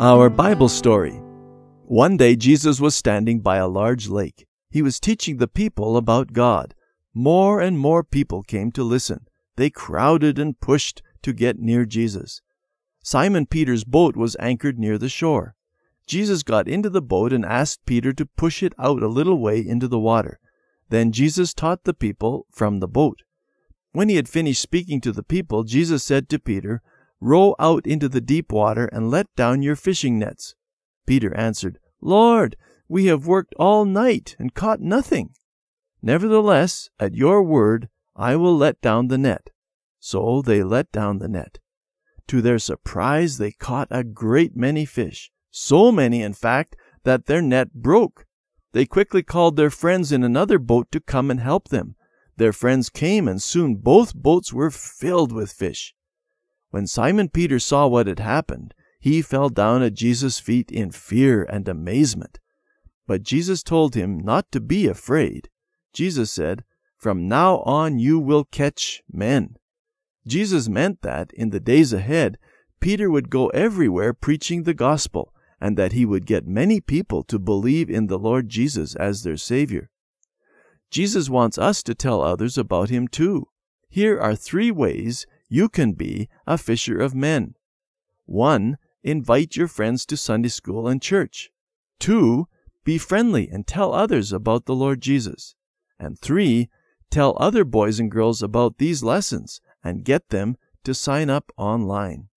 Our Bible story. One day Jesus was standing by a large lake. He was teaching the people about God. More and more people came to listen. They crowded and pushed to get near Jesus. Simon Peter's boat was anchored near the shore. Jesus got into the boat and asked Peter to push it out a little way into the water. Then Jesus taught the people from the boat. When he had finished speaking to the people, Jesus said to Peter, "Row out into the deep water and let down your fishing nets." Peter answered, "Lord, we have worked all night and caught nothing. Nevertheless, at your word, I will let down the net." So they let down the net. To their surprise, they caught a great many fish, so many, in fact, that their net broke. They quickly called their friends in another boat to come and help them. Their friends came, and soon both boats were filled with fish. When Simon Peter saw what had happened, he fell down at Jesus' feet in fear and amazement. But Jesus told him not to be afraid. Jesus said, "From now on you will catch men." Jesus meant that, in the days ahead, Peter would go everywhere preaching the gospel, and that he would get many people to believe in the Lord Jesus as their Savior. Jesus wants us to tell others about him too. Here are 3 ways you can be a fisher of men. 1. Invite your friends to Sunday school and church. 2. Be friendly and tell others about the Lord Jesus. And 3. Tell other boys and girls about these lessons and get them to sign up online.